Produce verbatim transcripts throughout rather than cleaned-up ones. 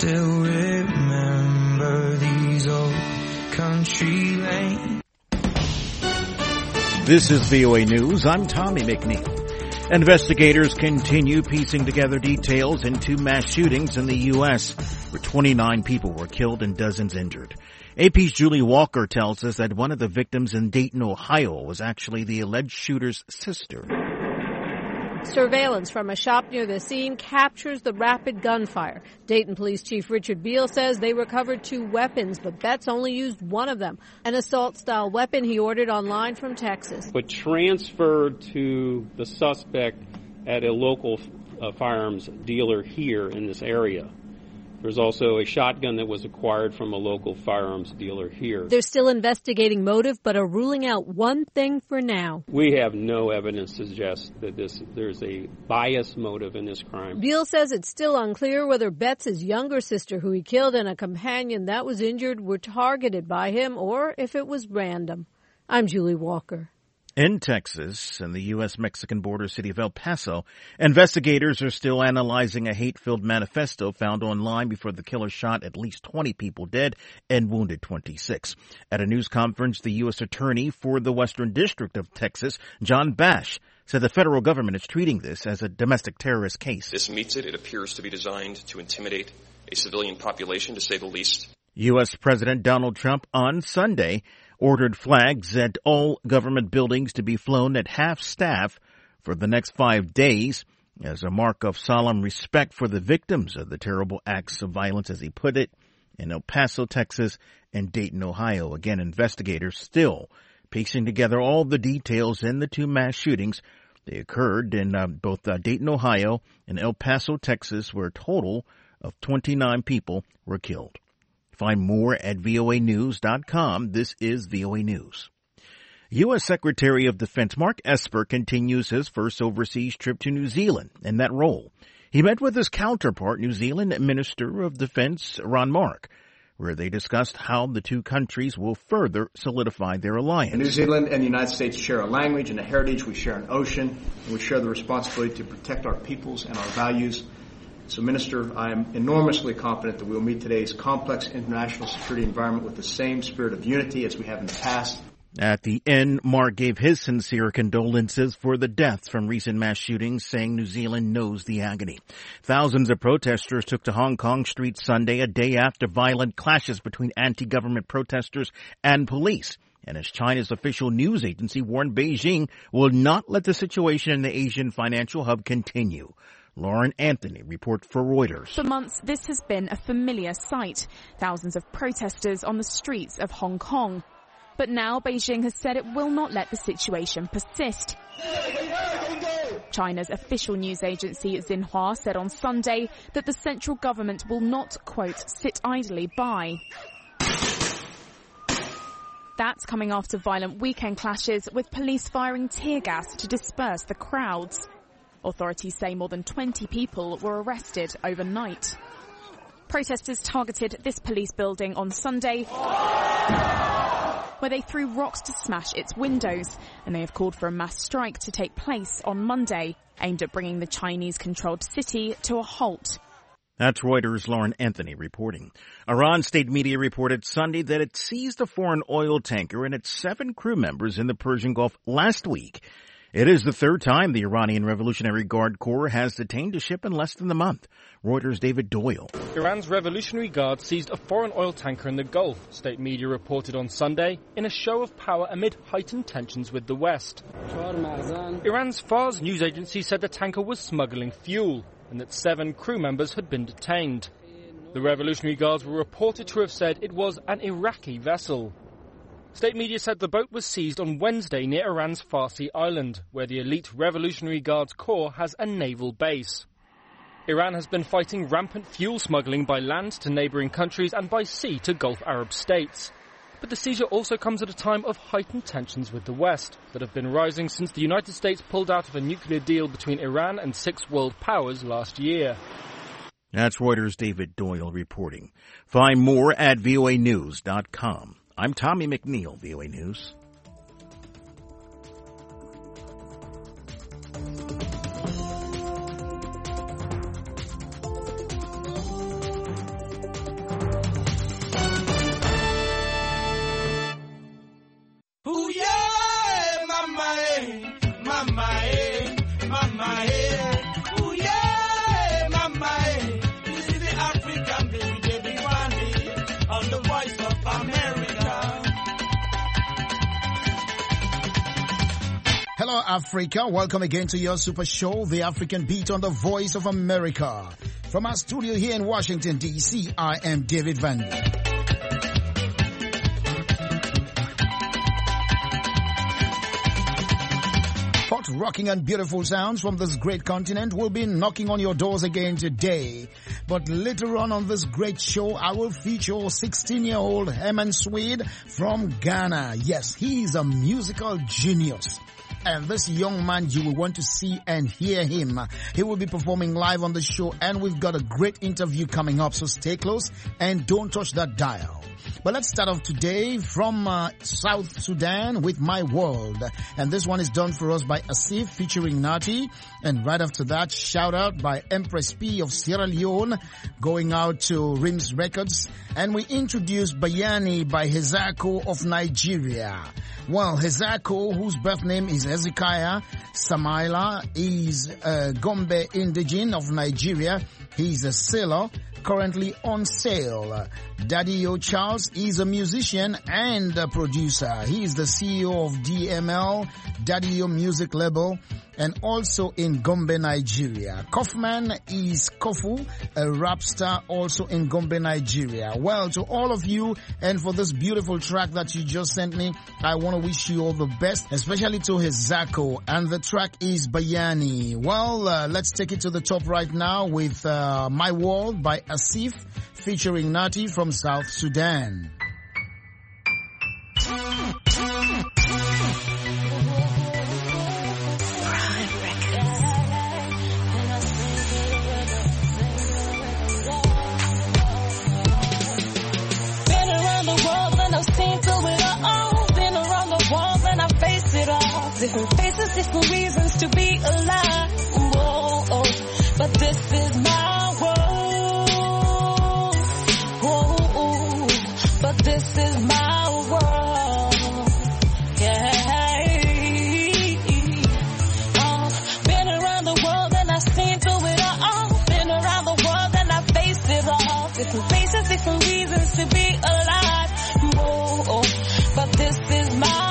still remember these old country lanes. This is V O A News. I'm Tommy McNeil. Investigators continue piecing together details in two mass shootings in the U S, where twenty-nine people were killed and dozens injured. A P's Julie Walker tells us that one of the victims in Dayton, Ohio, was actually the alleged shooter's sister. Surveillance from a shop near the scene captures the rapid gunfire. Dayton Police Chief Richard Beal says they recovered two weapons, but Betts only used one of them, an assault-style weapon he ordered online from Texas. But transferred to the suspect at a local uh, firearms dealer here in this area. There's also a shotgun that was acquired from a local firearms dealer here. They're still investigating motive, but are ruling out one thing for now. We have no evidence to suggest that this there's a bias motive in this crime. Beal says it's still unclear whether Betts' younger sister, who he killed, and a companion that was injured were targeted by him or if it was random. I'm Julie Walker. In Texas, in the U S Mexican border city of El Paso, investigators are still analyzing a hate-filled manifesto found online before the killer shot at least twenty people dead and wounded twenty-six. At a news conference, the U S Attorney for the Western District of Texas, John Bash, said the federal government is treating this as a domestic terrorist case. This meets it. It appears to be designed to intimidate a civilian population, to say the least. U S President Donald Trump on Sunday ordered flags at all government buildings to be flown at half-staff for the next five days as a mark of solemn respect for the victims of the terrible acts of violence, as he put it, in El Paso, Texas, and Dayton, Ohio. Again, investigators still piecing together all the details in the two mass shootings. They occurred in uh, both uh, Dayton, Ohio, and El Paso, Texas, where a total of twenty-nine people were killed. Find more at V O A news dot com. This is V O A News. U S Secretary of Defense Mark Esper continues his first overseas trip to New Zealand. In that role, he met with his counterpart, New Zealand Minister of Defense Ron Mark, where they discussed how the two countries will further solidify their alliance. New Zealand and the United States share a language and a heritage. We share an ocean, and we share the responsibility to protect our peoples and our values. So, Minister, I am enormously confident that we will meet today's complex international security environment with the same spirit of unity as we have in the past. At the end, Mark gave his sincere condolences for the deaths from recent mass shootings, saying New Zealand knows the agony. Thousands of protesters took to Hong Kong streets Sunday, a day after violent clashes between anti-government protesters and police. And as China's official news agency warned, Beijing will not let the situation in the Asian financial hub continue. Lauren Anthony reports for Reuters. For months, this has been a familiar sight. Thousands of protesters on the streets of Hong Kong. But now Beijing has said it will not let the situation persist. China's official news agency Xinhua said on Sunday that the central government will not, quote, sit idly by. That's coming after violent weekend clashes with police firing tear gas to disperse the crowds. Authorities say more than twenty people were arrested overnight. Protesters targeted this police building on Sunday, where they threw rocks to smash its windows, and they have called for a mass strike to take place on Monday, aimed at bringing the Chinese-controlled city to a halt. That's Reuters' Lauren Anthony reporting. Iran state media reported Sunday that it seized a foreign oil tanker and its seven crew members in the Persian Gulf last week. It is the third time the Iranian Revolutionary Guard Corps has detained a ship in less than a month. Reuters' David Doyle. Iran's Revolutionary Guard seized a foreign oil tanker in the Gulf, state media reported on Sunday, in a show of power amid heightened tensions with the West. Iran's Fars news agency said the tanker was smuggling fuel and that seven crew members had been detained. The Revolutionary Guards were reported to have said it was an Iraqi vessel. State media said the boat was seized on Wednesday near Iran's Farsi Island, where the elite Revolutionary Guards Corps has a naval base. Iran has been fighting rampant fuel smuggling by land to neighbouring countries and by sea to Gulf Arab states. But the seizure also comes at a time of heightened tensions with the West that have been rising since the United States pulled out of a nuclear deal between Iran and six world powers last year. That's Reuters' David Doyle reporting. Find more at V O A news dot com. I'm Tommy McNeil, V O A News. Africa. Welcome again to your super show, The African Beat on the Voice of America. From our studio here in Washington, D C, I am David Van Der. Hot, rocking and beautiful sounds from this great continent will be knocking on your doors again today. But later on on this great show, I will feature sixteen-year-old Herman Swede from Ghana. Yes, he is a musical genius. And this young man, you will want to see and hear him. He will be performing live on the show, and we've got a great interview coming up. So stay close and don't touch that dial. But let's start off today from uh, South Sudan with My World. And this one is done for us by Asif featuring Nati. And right after that, shout out by Empress P of Sierra Leone, going out to Rims Records. And we introduce Bayani by Hezako of Nigeria. Well, Hezako, whose birth name is Hezekiah Samaila, is a Gombe indigene of Nigeria. He's a sailor currently on sale. Daddy O Charles is a musician and a producer. He is the C E O of D M L, Daddy O Music Label, and also in Gombe, Nigeria. Kaufman is Kofu, a rap star also in Gombe, Nigeria. Well, to all of you, and for this beautiful track that you just sent me, I want to wish you all the best, especially to Hezako, and the track is Bayani. Well, uh, let's take it to the top right now with uh, My World by Asif featuring Nati from South Sudan. Different faces, different reasons to be alive. Whoa, oh, but this is my world. Whoa, oh, but this is my world. Yeah. Uh, been around the world and I've seen through it all. Been around the world and I've faced it all. Different faces, different reasons to be alive. Whoa, oh, but this is my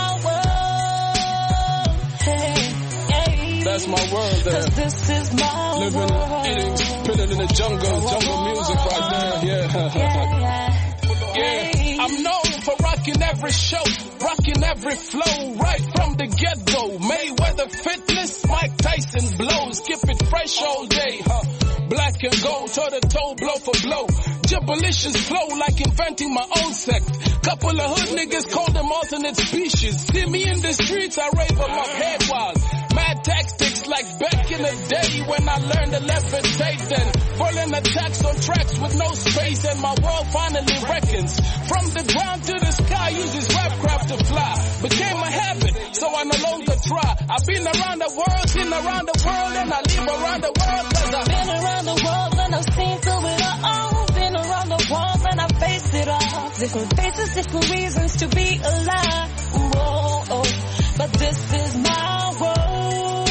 That's my world there. This is my Living, world. eating, spinning in the jungle, jungle music right there, yeah. Yeah, yeah. Yeah, I'm known for rocking every show, rocking every flow, right from the get-go. Mayweather Fitness, Mike Tyson blows, keep it fresh all day, huh? Black and gold, toe to toe, blow for blow. Gibberlicious flow like inventing my own sect. Couple of hood niggas call them alternate species. See me in the streets, I rave them up head wild. Mad tactics like back in the day when I learned to levitate then. Falling attacks on tracks with no space and my world finally reckons. From the ground to the sky uses rap craft to fly. Became a habit, so I no longer try. I've been around the world, seen around the world, and I live around the world cause I've been around the world and I've seen through it all. Been around the world and I've faced it all. Different faces, different reasons to be alive. Whoa, oh, but this is my world.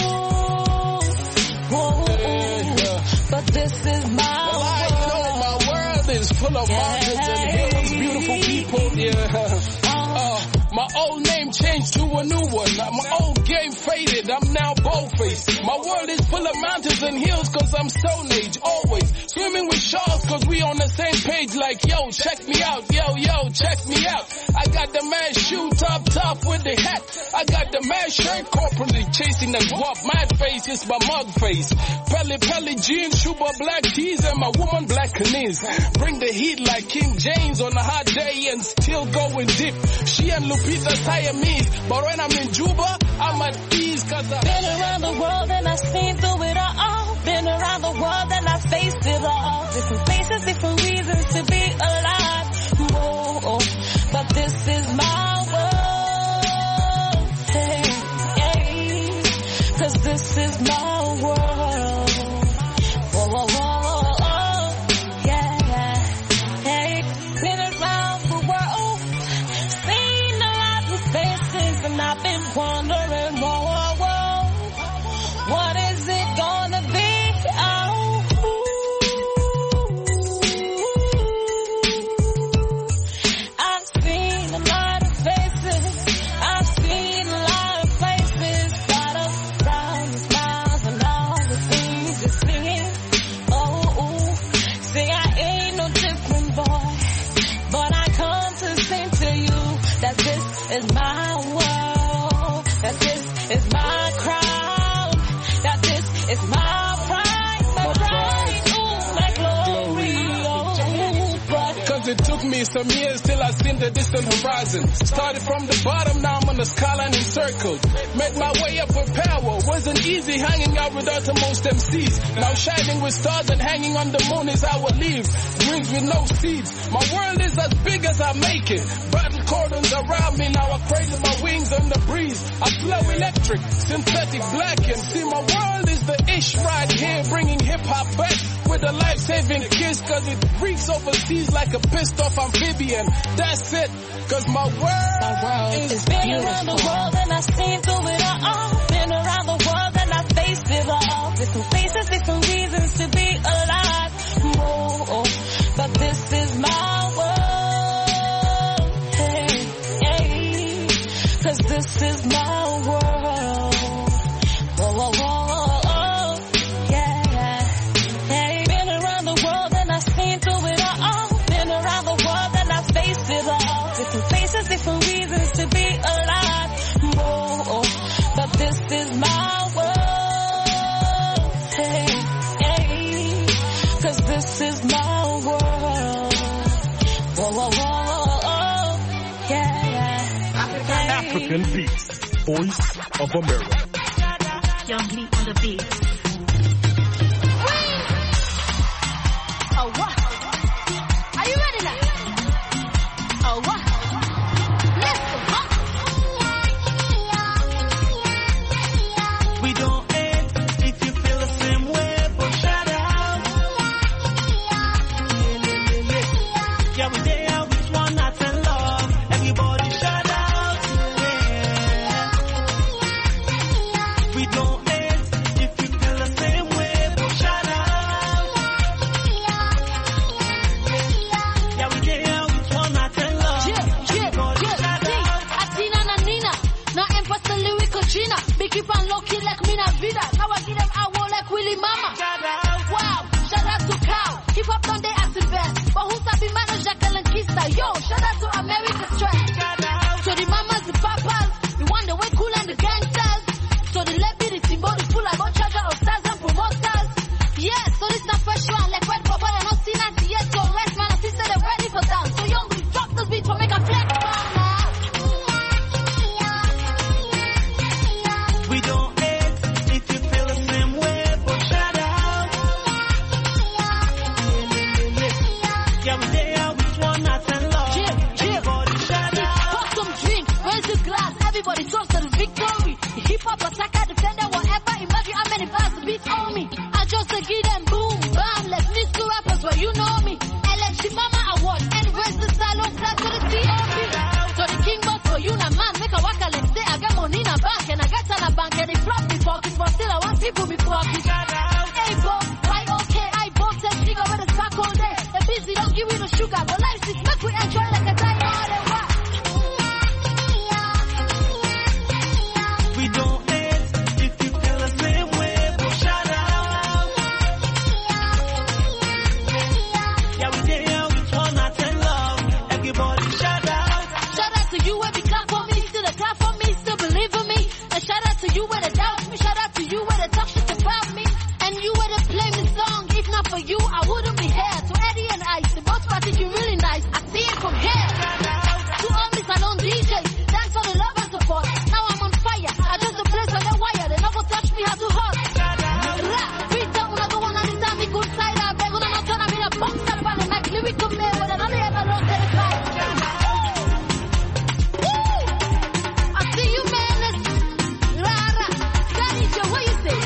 Whoa, oh, but this is my well, world. I know my world is full of yeah. mountains and hills, beautiful people, yeah. Uh, my old name changed to a new one. My old game faded, I'm now bold-faced. My world is full of mountains and hills cause I'm Stone Age, always. Swimming with sharks cause we on the same page like, yo, check me out, yo, yo, check me out. I got the mad shoe top top with the hat. I got the mad shirt corporally chasing the guap. Mad face is my mug face. Pelly Pelly jeans, Shuba black tees and my woman black knees. Bring the heat like King James on a hot day and still going deep. She and Lupita Siamese, but when I'm in Juba, I'm at ease cause I been around the world and I've seen through it all. Been around the world and I've faced it all. Different faces, different reasons to be alive. Whoa, oh, but this is my world. Hey, hey, cause this is my world. Whoa, whoa, whoa, oh, yeah, yeah, hey. Been around the world, seen a lot of faces, and I've been wondering, whoa, whoa, whoa, what is it gonna be? Oh, ooh, it took me some years till I seen the distant horizon. Started from the bottom, now I'm on the skyline encircled. Made my way up with power, wasn't easy hanging out with uttermost M Cs. Now shining with stars and hanging on the moon is our leaves. Dreams with no seeds. My world is as big as I make it. Battle cordons around me, now I cradle my wings on the breeze. I flow electric, synthetic black, and see my world is the ish right here, bringing hip-hop back with a life-saving kiss, cause it reeks overseas like a pissed-off amphibian. That's it, cause my world, my world is, is been beautiful. Around the world and I've seen through it all. Been around the world and I've faced it all. Different places, different reasons to be alive. Whoa, oh, but this is my world. Hey, hey, cause this is my world. Whoa, whoa, whoa. Different places, different reasons to be alive. Whoa, but this is my world. Hey, hey, cause this is my world. Whoa, whoa, whoa, yeah, yeah. African Beats, Voice of America. Young Lee on the beat. Oh, what? Are you ready now? Oh, what? We don't end if you feel the same way, but shout out. Yeah, we there with one heart and love. Everybody shout out. We don't end if you feel the same way, but shout out. Yeah, we there with one heart and love. Everybody shout out. Atina na Nina, na empasa lyrical Gina. Big keep on low key like Mina Vida. Now I give them hour like Willie Mama. Wow, shout out to Cow. Hip hop on they as the best. But who's happy manage Jacqueline Kista? Yo, shout out to America Stress. So the mamas, the papas, the one the way cool and the gangsters. So the left be the Timbo, the full about charger of stars and promoters. Yeah, so this not fresh one like Red Bubble and not seen as yet. So rest man, I see that they're ready for down. So young, we drop this beat to make a flex. We don't end if you feel the same way, but shout out. Yeah, we there with one heart and love. Everybody shout out. Pour some drink, raise the glass, everybody toast to the victory. The hip hop attacker, defender, whatever. Imagine how many bars the beat on me. I just to give them boom, bam, let's miss two rappers, but you know me. L F C Mama Award, and raise the salon, class to the C O P. So the king boss for you, na man, make a waka, let's say I got money in a bank, and I got on a bank, and they flop me pockets, but still I want people be pockets. Hey, boss, why okay, I boss, and figure with a sack all day. The busy don't give me the sugar, but life is make we enjoy like a time all the while. We don't end if you feel the same way, but shout out. Yeah, we there with one heart and love. Everybody shout out. Shout out to you where we clap for me, still a clap for me, still believe in me. And shout out to you where they doubt me, shout out to you where they talk shit about me. And you where they play me song, if not for you, I wouldn't be here. To Eddie and Ice, the boss party you really nice, I see it from here. To all me salon D Js, thanks for the love and support. Now I'm on fire, I just the place on the wire, they never touch me how to hurt. Rap, beat down, I go on and time me good side, I beg on and turn, I'm in a box, I'm on the mic, lyrical man, with another ever don't say it right. I see you, man. Rara, Khadija, what you say?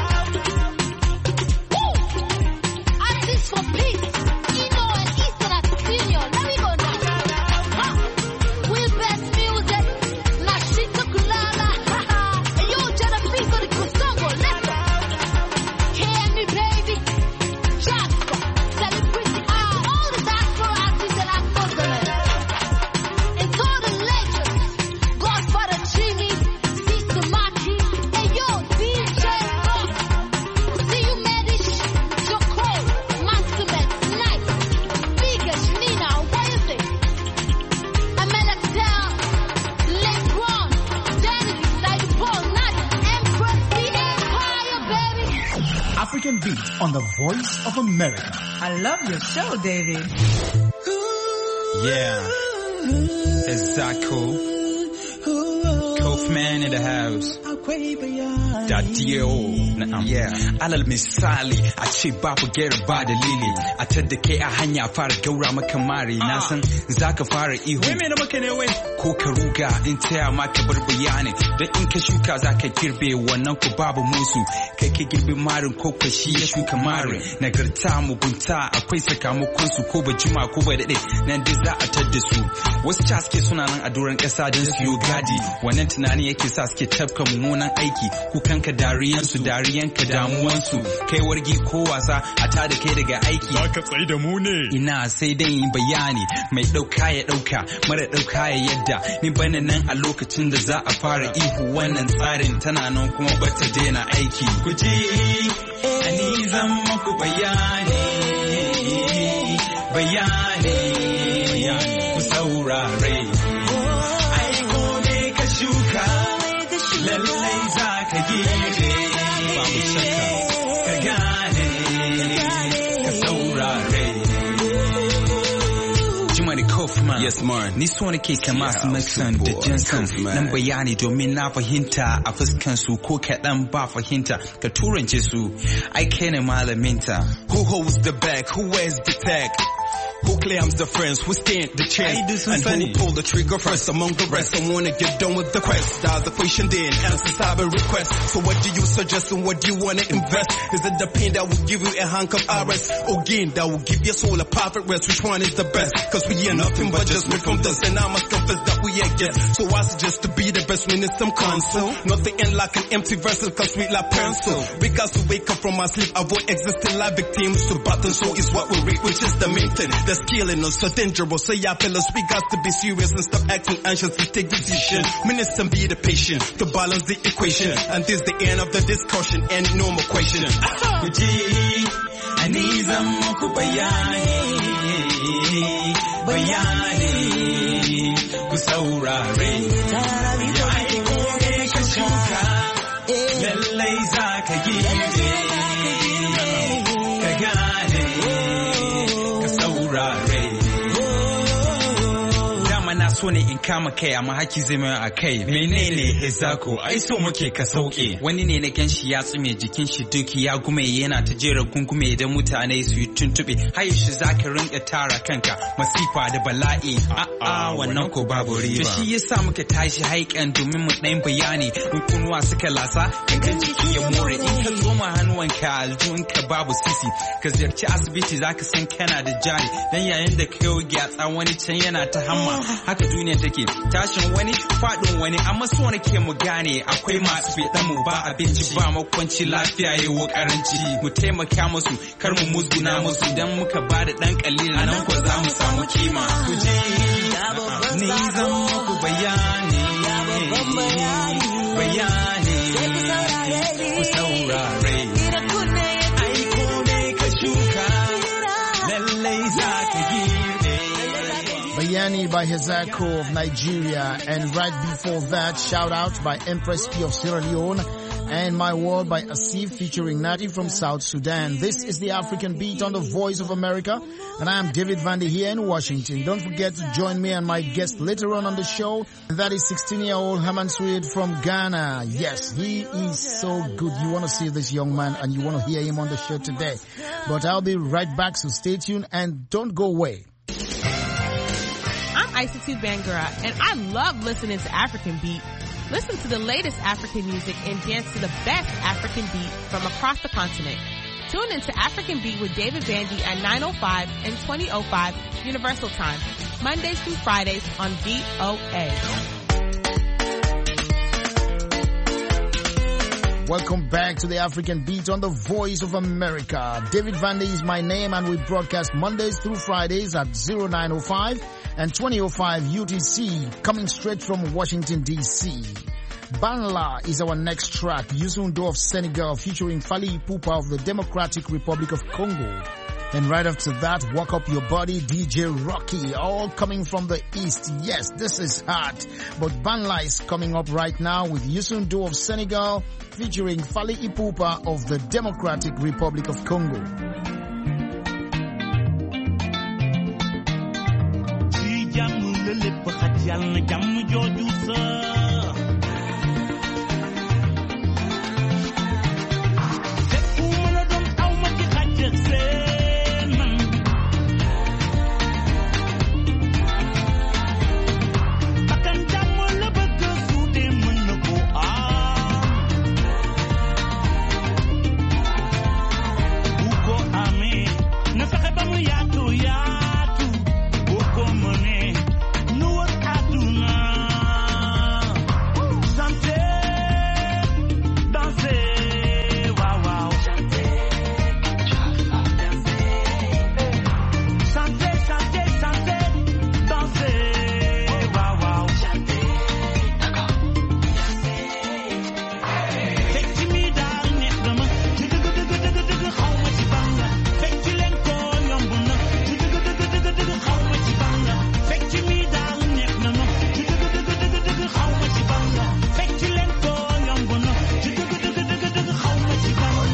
Woo! Artists for peace, Eno and Eastern at Senior. There we go now. Ha! We'll best music. Nashita Kulala. And yo, Jada Pico the Kusongo. Let's go. Hear me, baby. Jasper, celebrity. Ah, all the diaspora artists and actors. And all the legends. Godfather Jimmy, Sister Maki, and yo, D J Rock. See you, Medish, Joko, Maximus, Night, Biggest, Nina, what is it? Amanda Down, Lebron, Danny, Side Paul, Nadia, Empress, the Empire, baby. African Beats on the Voice of America. I love your show, David. Ooh. Yeah. Exactly. Kaufman in the house. Da Dio. Yeah. Alal misali a ce babu gaira ba dalili a tadda kai a hanya fara gaura maka mari na san zaka fara ihu. Wai me na maka ne wai? Ko ka ruga in taya maka bar bayani don in ka shuka zaka girbe wannan ku babu musu kai ka girbe marin ko ka shi ya shuka marin nagarta mugunta akwai sakamakon su ko ba jima ko ba dade nan dai za a tadda su wasu ca suke suna nan a doron kasa don su yi gadi wannan tunani yake sa suke tafka mummunan aiki kukanka dariyansu dariyanka damuwansu kai wargi ko wasa a tada kai daga aiki za ka tsaye da mu ne ina sai dai yin bayani mai dauka ya dauka mara dauka ya yadda ni bana nan a lokacin da za a fara ihu wannan tsarin tana nan kuma bata daina aiki ku ji ani zan muku bayani bayani ku saurare ai kome ka shuka lallai za ka girbe babu shakka ka gane ka saurare Jimmy Kaufman yes man ni so nake kama su Maxon da Johnson nan bayani domin na fahimta a fuskan su ko kaɗan ba fahimta ka turance su ai kai ne malaminta who holds the bag who wears the tag who claims the friends, who stand the chance, and funny. Who pull the trigger first among the rest. I wanna get done with the quest. That's the question then, answers have a request. So what do you suggest and what do you wanna invest? Is it the pain that will give you a hunk of arrest? Or gain that will give your soul a perfect rest? Which one is the best? Cause we are nothing but just made from dust, and I must confess that we are guests. So I suggest to be the best when it's some console. Nothing in like an empty vessel, cause we like pencil. We got to wake up from our sleep, avoid existing like victims. So button so is what we read, which is the main thing. That's killing us so dangerous. So y'all fellas, we got to be serious and stop acting anxious to take decision. Minister, be the patient to balance the equation. And this the end of the discussion and no more question. Kuji, aniza moku bayani, bayani, kusaurare. Yai kone kashuka, lallai zaka girbe, kagane. Dama na so ne in kama kai amma haki zai mai a kai menene hezako ai so muke ka sauke wani ne na ganshi ya tsume jikin shi duki ya gume yana ta jera gungume da mutane su yi tuntube hayo shi zaka rinka tara kanka masifa da bala'i a a wannan ko babu riba to shi yasa muka tashi haikan domin mu dan bayani rukunuwa suka lasa gangan jiki ya more in ka tsoma hannuwanka aljunka babu sisi ka ziyarci asibiti zaka san kana da jari dan yayin da kai gyatsa wani can yana ta hamma haka duniya take tashin wani fadin wani amma so nake mu gane akwai masu fidan mu ba abinci ba makwanci lafiya yayi karanci mu taimaka musu kar mu musguna musu dan muka bada dan kalilan nan ko za mu samu kima ku ji ni zan muku bayani bayani ku saurare ai kome ka shuka lallai za ka girbe. Bayani by Hezako of Nigeria, and right before that, shout out by Empress P of Sierra Leone, and My World by Asif featuring Nati from South Sudan. This is the African Beat on the Voice of America, and I am David Vandy here in Washington. Don't forget to join me and my guest later on on the show. That is sixteen-year-old Herman Swede from Ghana. Yes, he is so good. You want to see this young man and you want to hear him on the show today. But I'll be right back, so stay tuned and don't go away. I'm Isatu Bangura, and I love listening to African Beat. Listen to the latest African music and dance to the best African beat from across the continent. Tune into African Beat with David Vandy at nine oh five and twenty oh five Universal Time, Mondays through Fridays on V O A. Welcome back to the African Beat on the Voice of America. David Vandy is my name, and we broadcast Mondays through Fridays at oh nine oh five and twenty oh five U T C, coming straight from Washington, D C. Banla is our next track, Youssou of Senegal featuring Fally Ipupa of the Democratic Republic of Congo. And right after that, Walk Up Your Body, D J Rocky, all coming from the East. Yes, this is hot. But Banla is coming up right now with Youssou of Senegal featuring Fally Ipupa of the Democratic Republic of Congo. yàlla na jàmm jooju sa fépp fu mën a doon aw ma ci xàjj ak seen man bakkan jàmm la bëgg su dee mën na ko am bu ko amee na fexe ba mu yaatu yaatu bu ko mënee nu wër àdduna santé dansé waaw waaw santé santé santé dansé waaw waaw fecc mi daal neex na ma ci dëgg dëgg dëgg dëgg xaw ma ci ban la fecc leen ko yomb na ci dëgg dëgg dëgg dëgg xaw ma ci ban la fecc mi daal neex na ma ci dëgg dëgg dëgg dëgg xaw ma ci ban la fecc leen ko yomb na ci dëgg dëgg dëgg dëgg xaw ma ci ban la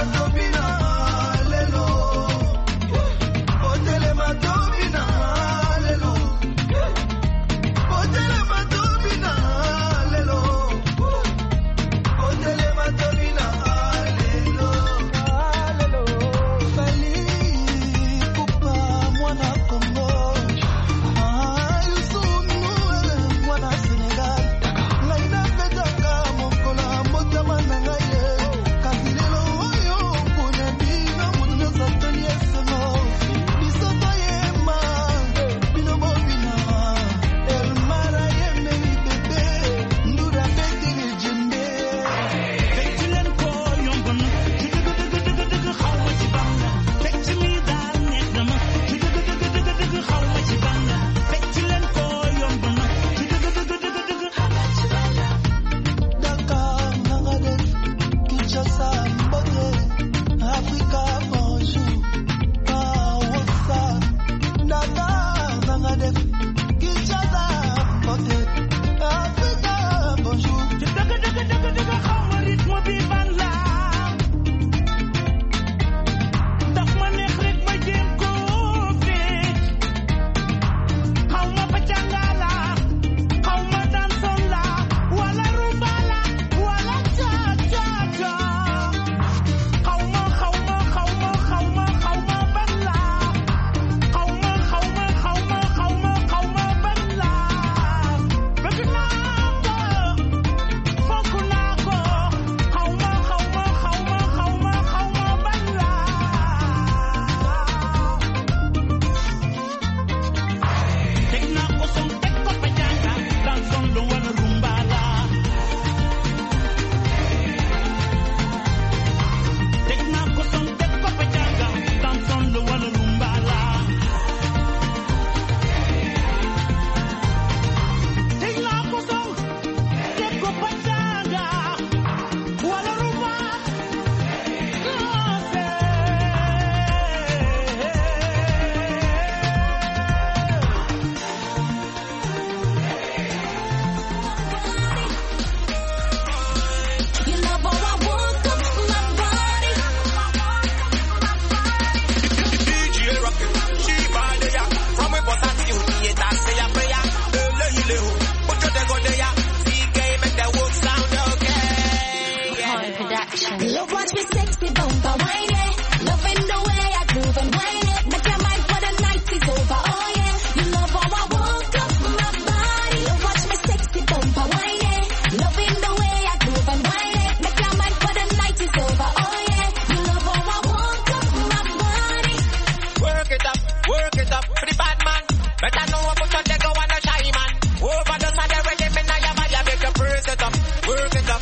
Love watch me sexy bumper whine it. Loving the way I groove and whine it. Make your mind for the night is over. Oh yeah, you love how I woke up my body. Love watch me sexy bumper whine it. Loving the way I groove and whine it. Make your mind for the night is over. Oh yeah, you love how I woke up my body. Work it up, work it up for the bad man. Better know what put on the go on a shy man. Over the side of the men, I am I make you press it up, work it up.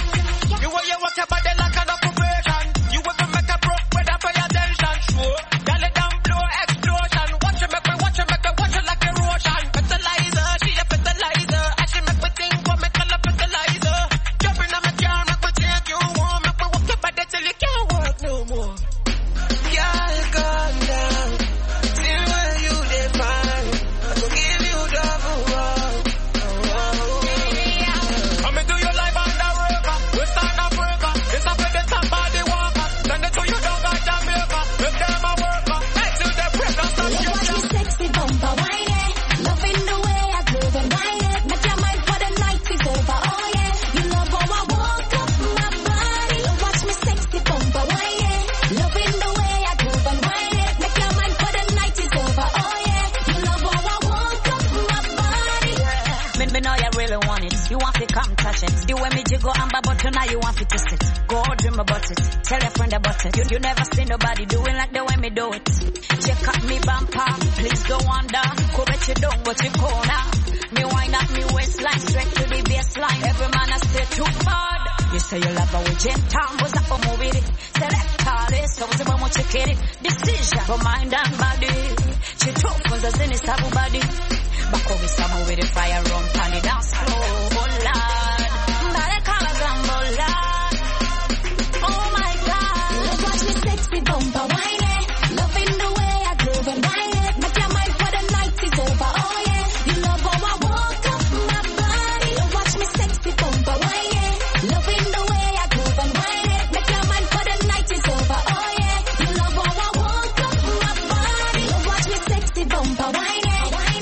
You want you walk your body like an operation. You want to make a broke with a pay attention. Sure, girl it down, blow explosion. Watch you make me, watch you make me, watch you like erosion. Fertilizer, she a fertilizer. And she make me think, what me call a fertilizer. Jump in on my car, make me take you home. Make me walk your body till you can't walk no more. Girl, calm down. See where you define. I go give you double wrong. Oh, oh. Come into your life under worker. We stand up worker. It's a bit of somebody walker. Send it to you down by Jamaica. If them a worker. Make you the break and stop Love your watch me sexy bumper whine it. Loving the way I groove and whine You want to come touch it. The way me jiggle amber button, now you want to twist it. Go dream about it. Tell your friend about it. You, you never see nobody doing like the way me do it. Check out me bumper, please don't wonder. Go bet you don't, but you corner. Me wind up me waistline, straight to the baseline. Every man I stay too bad. You say you love her with Jen Tom, was that for movie? Select all this, so was about what you get it. Decision for mind and body. She took was a zenith sabu body. Back over summer with the fire run, and the dance floor. Oh Lord, body colors and Lord. Oh my God, Love watch me sexy bumper whine it. Loving the way I groove and whine it. Make your mind for the night is over. Oh yeah, you love how I walk up my body. Love watch me sexy bumper whine it. Loving the way I groove and whine it. Make your mind for the night is over. Oh yeah, you love how I walk up my body. Love watch me sexy bumper whine it.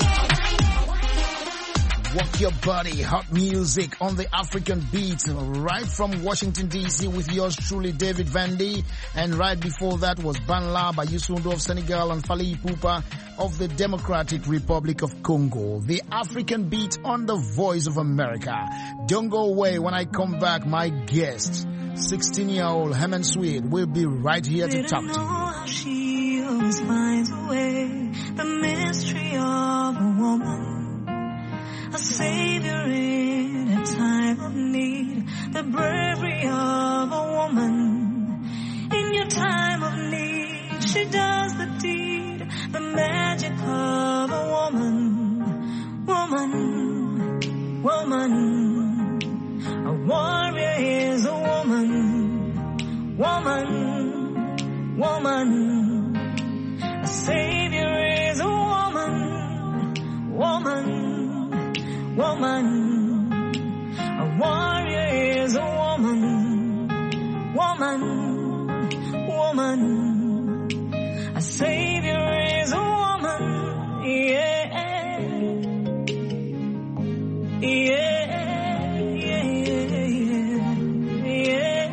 Walk your body, hot music on the African beat, right from Washington D C with yours truly, David Vandy. And right before that was Banla by Youssou N'Dour of Senegal and Fally Ipupa of the Democratic Republic of Congo. The African beat on the Voice of America. Don't go away. When I come back, my guest, sixteen-year-old Herman Sweet, will be right here to talk to you. She always finds a way, the mystery of a woman, a savior in a time of need, the bravery of a woman. In your time of need, she does the deed, the magic of a woman. Woman, woman, a warrior is a woman. Woman, woman, a savior is a woman. Woman, woman, a warrior is a woman. Woman, woman, a savior is a woman. Yeah, yeah, yeah, yeah.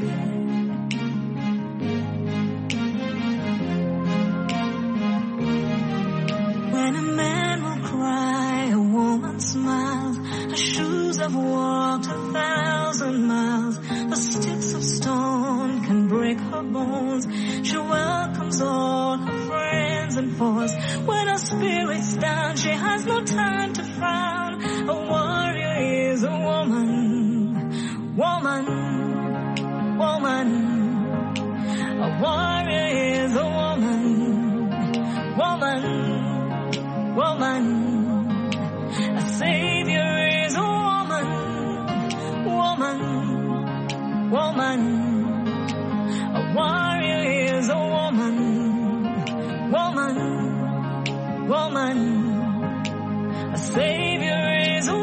When a man will cry, a woman smiles. Her shoes have walked a thousand miles. The sticks of stone can break her bones. She welcomes all her friends and foes. When her spirit's down, she has no time to frown. A warrior is a woman. Woman, woman. A warrior is a woman. Woman, woman. A savior is a woman. Woman, woman. A warrior is a woman. Woman, woman. A savior is a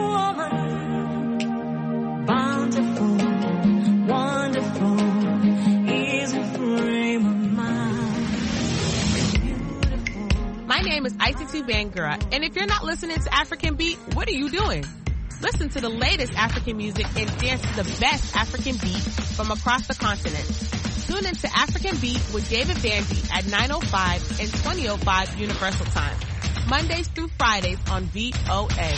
woman. Bountiful, wonderful is a frame of mind. My name is Aissatou Bangura, and if you're not listening to African Beat, what are you doing? Listen to the latest African music and dance to the best African beat from across the continent. Tune into African Beat with David Vandy at nine oh five and twenty oh five Universal Time, Mondays through Fridays on V O A.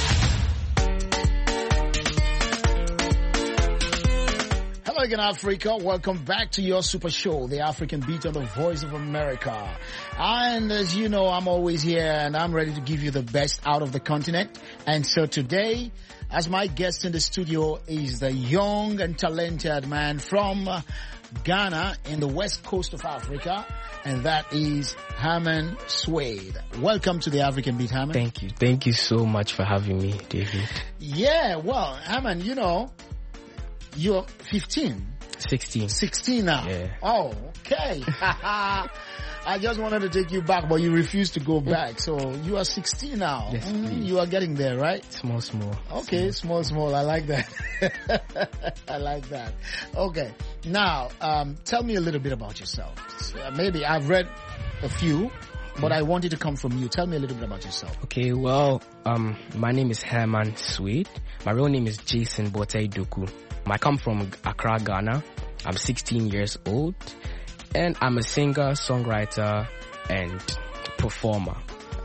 Hello again, Africa. Welcome back to your super show, The African Beat on the Voice of America. And as you know, I'm always here and I'm ready to give you the best out of the continent. And so today, as my guest in the studio is the young and talented man from Ghana in the west coast of Africa, and that is Herman Sweet. Welcome to the African Beat, Herman. Thank you. Thank you so much for having me, David. Yeah, well, Herman, you know, you're fifteen. sixteen. sixteen now. Yeah. Oh, okay. I just wanted to take you back, but you refused to go back. So you are sixteen now. Yes, mm, please. you are getting there, right? Small, small. Okay, small, small. small. I like that. I like that. Okay. Now, um, tell me a little bit about yourself. Uh, maybe I've read a few, but I want it to come from you. Tell me a little bit about yourself. Okay, well, um, my name is Herman Sweet. My real name is Jason Botai Doku. I come from Accra, Ghana. I'm sixteen years old, and I'm a singer, songwriter, and performer.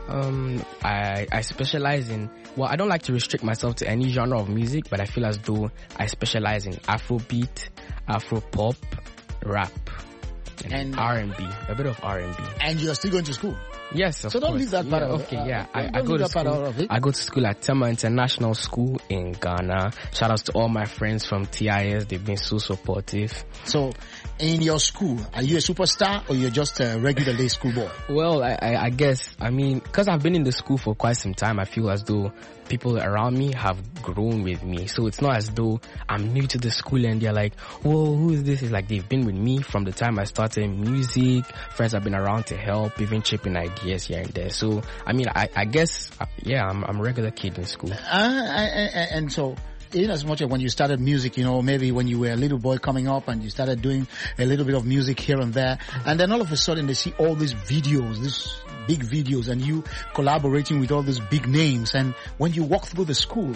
Um, I I specialize in, well, I don't like to restrict myself to any genre of music, but I feel as though I specialize in Afrobeat, Afro pop, rap, and, and R and B, a bit of R and B. And you're still going to school? Yes, of so don't course. leave that part yeah, out. Okay, uh, yeah. I, I, I go to school. I go to school at Tema International School in Ghana. Shout outs to all my friends from T I S. They've been so supportive. So, in your school, are you a superstar or you're just a regular day schoolboy? Well, I, I, I guess, I mean, because I've been in the school for quite some time, I feel as though people around me have grown with me. So it's not as though I'm new to the school and they're like, whoa, who is this? It's like they've been with me from the time I started music. Friends have been around to help, even chipping ideas here and there. So, I mean, I, I guess, yeah, I'm, I'm a regular kid in school. Uh, and, and so, in as much as when you started music, you know, maybe when you were a little boy coming up and you started doing a little bit of music here and there, and then all of a sudden they see all these videos, these big videos, and you collaborating with all these big names, and when you walk through the school,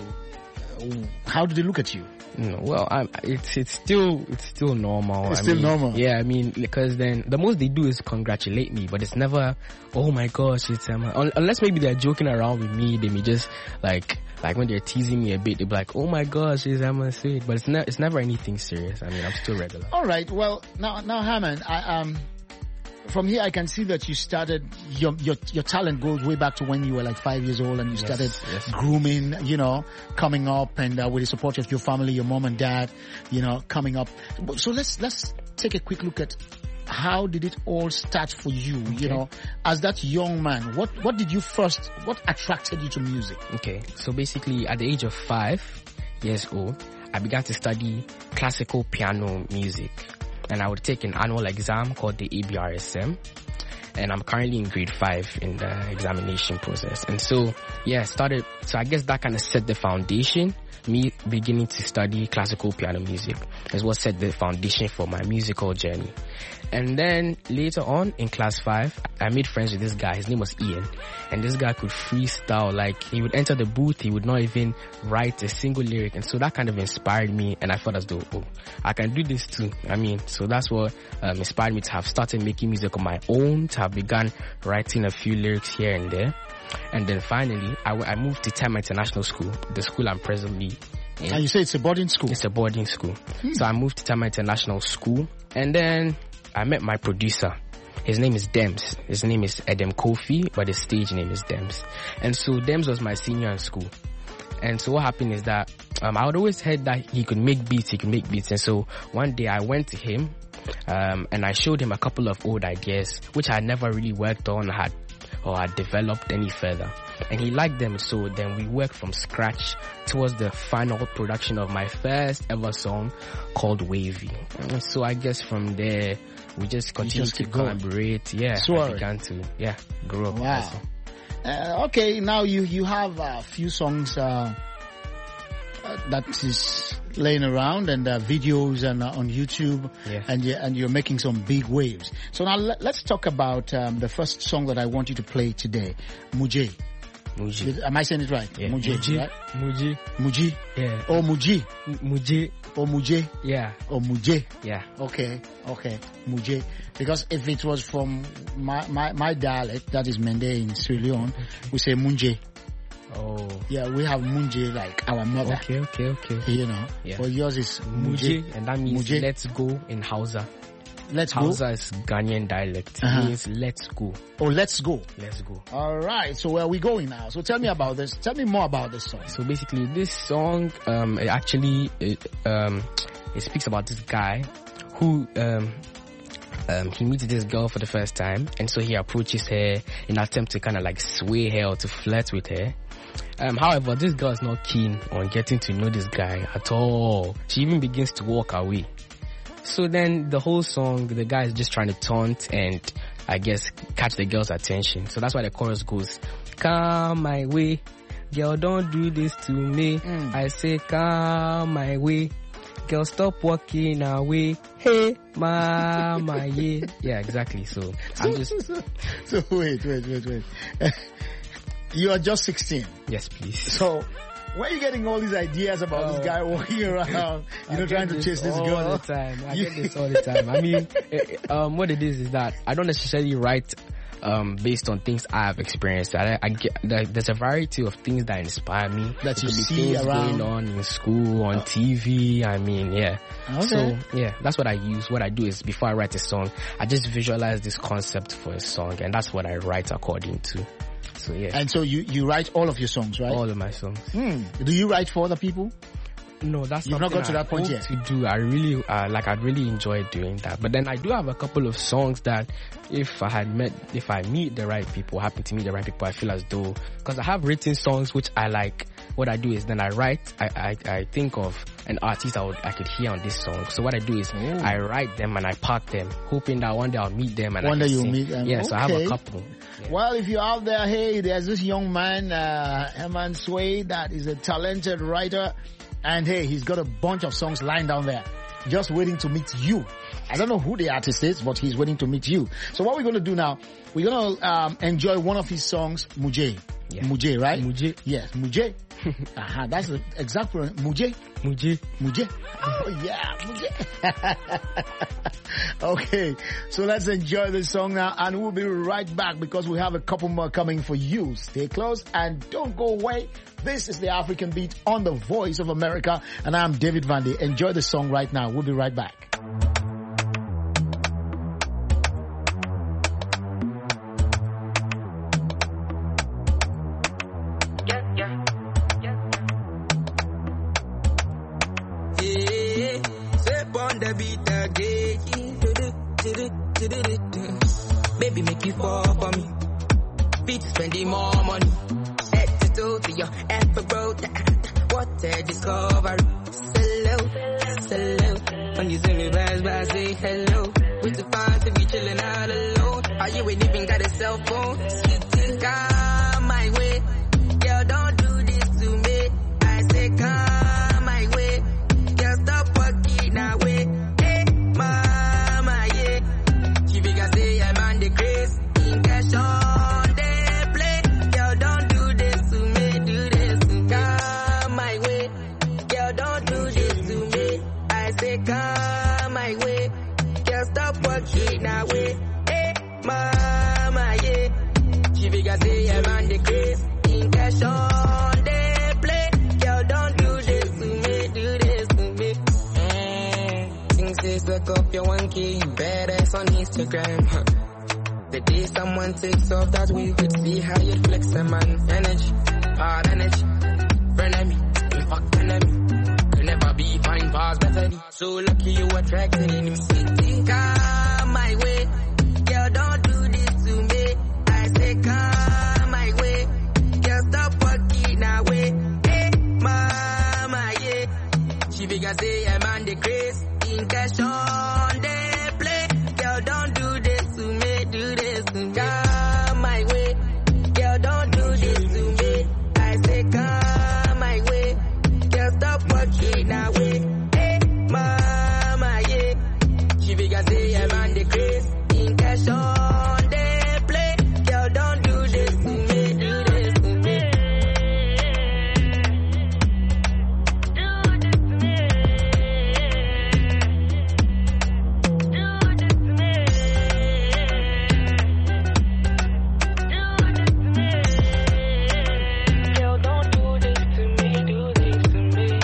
how do they look at you? No, well, I'm, it's it's still it's still normal. It's I still mean, normal. Yeah, I mean, because then the most they do is congratulate me, but it's never, oh my gosh, it's um, un- unless maybe they're joking around with me, they may just like like when they're teasing me a bit, they'll be like, oh my gosh, it's Hammond Sweet, but it's ne- it's never anything serious. I mean, I'm still regular. All right, well now now Hammond, I um. From here, I can see that you started, your, your, your talent goes way back to when you were like five years old and you started yes, yes. grooming, you know, coming up and uh, with the support of your family, your mom and dad, you know, coming up. So let's, let's take a quick look at how did it all start for you, okay. you know, as that young man. What, what did you first, what attracted you to music? Okay, so basically at the age of five years old, I began to study classical piano music. And I would take an annual exam called the A B R S M. And I'm currently in grade five in the examination process. And so, yeah, started, so I guess that kind of set the foundation. Me beginning to study classical piano music is what set the foundation for my musical journey. And then later on in class five, I made friends with this guy. His name was Ian. And this guy could freestyle. Like, he would enter the booth, he would not even write a single lyric. And so that kind of inspired me. And I felt as though, oh, I can do this too. I mean, so that's what um, inspired me to have started making music on my own, to have begun writing a few lyrics here and there. And then finally, I, w- I moved to Tema International School, the school I'm presently in. And you say it's a boarding school? It's a boarding school. Hmm. So I moved to Tema International School. And then I met my producer. His name is Dems. His name is Edem Kofi, but his stage name is Dems. And so Dems was my senior in school. And so what happened is that um, I would always heard that he could make beats, he could make beats. And so one day I went to him um, and I showed him a couple of old ideas, which I had never really worked on, had or had developed any further. And he liked them, so then we worked from scratch towards the final production of my first ever song called Wavy. And so I guess from there, we just continued just to collaborate. Yeah, Sorry. I began to, yeah, grow up. Wow. Uh, okay, now you, you have a few songs uh, uh, that is laying around and uh, videos and uh, on YouTube, yeah. and you, and you're making some big waves. So now let, let's talk about um, the first song that I want you to play today, Muje. Muji. Am I saying it right? Yeah. Muje, Muji. right? Muji. Muji. Yeah. Oh, Muji. Muje. Oh, Muje. Yeah. Oh, Muje. Yeah. Okay. Okay. Muje. Because if it was from my, my, my dialect, that is Mende in Sierra Leone, we say Munje. Oh. Yeah, we have Munje like our mother. Okay, okay, okay. You know. Yeah. But yours is Muje. Muje. And that means Muje. let's go in Hausa. Let's Hausa go. is Ghanaian dialect. Uh-huh. It means let's go. Oh, let's go. Let's go. All right. So where are we going now? So tell me about this. Tell me more about this song. So basically, this song, um, it actually, it, um, it speaks about this guy who, um, um, he meets this girl for the first time, and so he approaches her in an attempt to kind of like sway her or to flirt with her. Um, however, this girl is not keen on getting to know this guy at all. She even begins to walk away. So then the whole song, the guy is just trying to taunt and I guess catch the girl's attention. So that's why the chorus goes, come my way, girl, don't do this to me. Mm. I say, come my way, girl, stop walking away. Hey, mama, yeah. Yeah, exactly. So I'm just... so, so wait, wait, wait, wait. You are just sixteen. Yes, please. So... where are you getting all these ideas about oh. this guy walking around, you know, trying to chase this girl? All the time. I get this all the time. I mean, um, what it is is that I don't necessarily write um, based on things I've experienced. I, I get, there's a variety of things that inspire me. That it you could be see things around. going on in school, on T V. I mean, yeah. Okay. So yeah, that's what I use. What I do is before I write a song, I just visualize this concept for a song, and that's what I write according to. So yeah. And so you, you write all of your songs, right? All of my songs. Hmm. Do you write for other people? No, that's You've not something got to I that point hope yet. to do. I really uh, like. I'd really enjoy doing that. But then I do have a couple of songs that, if I had met, if I meet the right people, happen to meet the right people, I feel as though, because I have written songs which I like. What I do is then I write. I I, I think of an artist I would I could hear on this song. So what I do is Ooh. I write them and I park them, hoping that one day I'll meet them and One I day can you'll sing. meet them. Yeah, so I have Okay. a couple. Well, if you're out there, hey, there's this young man, uh, Herman Sway, that is a talented writer. And hey, he's got a bunch of songs lying down there, just waiting to meet you. I don't know who the artist is, but he's waiting to meet you. So what we're going to do now, we're going to um, enjoy one of his songs, Mujay. Yeah. Mujay, right? Mujay. Yes, Mujay. uh-huh, that's the exact pronunciation. Mujay. Mujay. Mujay. Oh yeah, Mujay. Okay, so let's enjoy this song now, and we'll be right back because we have a couple more coming for you. Stay close and don't go away. This is the African Beat on the Voice of America, and I'm David Vandy. Enjoy the song right now. We'll be right back. Yeah, step on the beat again. Baby, make you fall for me. Feet spending more money. Head to toe to your afro. What a discovery. Hello, hello. When you see me pass by, say hello. With the fun to be chilling out alone. Are you ain't even got a cell phone? Come my way. Girl, don't do this to me. I say come my way. Girl, stop walking away. Hey, mama, yeah. She figure say I'm on the craze. In cash on the play. Girl, don't do this to me. Do this to me. Come my way. Girl, don't do this to me. I say come my way. Girl, stop walking away. Hey, mama, yeah. She figure say I'm on the craze. In cash on the play. Girl, don't do this to me. Do this to me. Mm, things is look up your one K. Badass on Instagram. Huh. The day someone takes off that we could see how you flex a man. Energy, hard energy. Friend of me, in fact, enemy. Could never be fine, pause better. So lucky you attracted in him. City, come my way. Girl, don't do this to me. I say come my way. Girl, stop walking away. Hey, mama, yeah. She figure say I'm on the craze. In cash on the play. Girl, don't do this to me. Do this to me. Come my way. Girl, don't do this to me. I say come my way. Girl, stop walking away. Hey, mama, yeah. She figure say I'm on the craze. In cash on the play. Girl, don't do this to me. Do this to me. Girl, don't do this to me. Do this to me.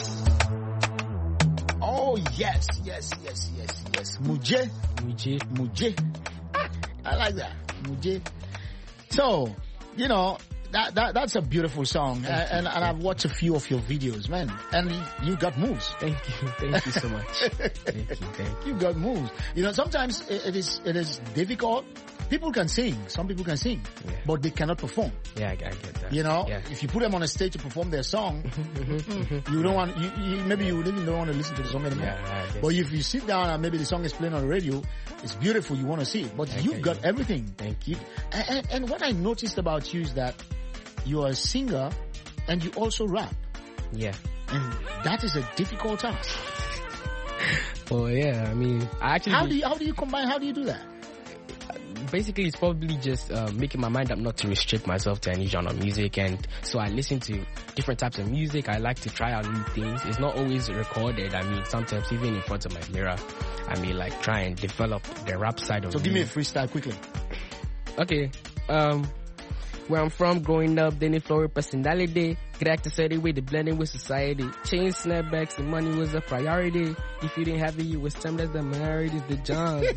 Oh yes, yes, yes, yes, yes. Mujay. Mujay. Mujay. Ah, I like that. Mujay. So, you know, that, that that's a beautiful song. Uh, and, and I've watched a few of your videos, man. And you got moves. Thank you. Thank you so much. Thank you. Thank you. You got moves. You know, sometimes it, it is it is difficult. People can sing. Some people can sing, Yeah. but they cannot perform. Yeah, I, I get that. You know, Yeah. if you put them on a stage to perform their song, mm, you don't want, you, you, maybe you even don't want to listen to the song anymore. Yeah, I guess. But if you sit down and maybe the song is playing on the radio, it's beautiful, you want to see it. But Okay, you've got yeah. everything. Thank you. And, and, and what I noticed about you is that you are a singer and you also rap. Yeah. And that is a difficult task. Oh yeah, I mean, I actually. How do you, how do you combine, how do you do that? Basically, it's probably just uh, making my mind up not to restrict myself to any genre of music, and so I listen to different types of music. I like to try out new things. It's not always recorded. I mean, sometimes even in front of my mirror, I mean, like try and develop the rap side of So me. give me a freestyle quickly. Okay. um, where I'm from, growing up, then in Florida, personality. Get active steady with the blending with society. Chain snapbacks and money was a priority. If you didn't have it, you was termed as the minorities, the Johns.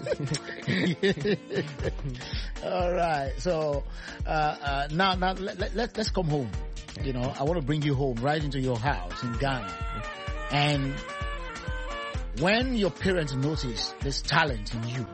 All right. So uh, uh, now, now let, let, let's come home. You know, I want to bring you home, right into your house in Ghana. And when your parents notice this talent in you,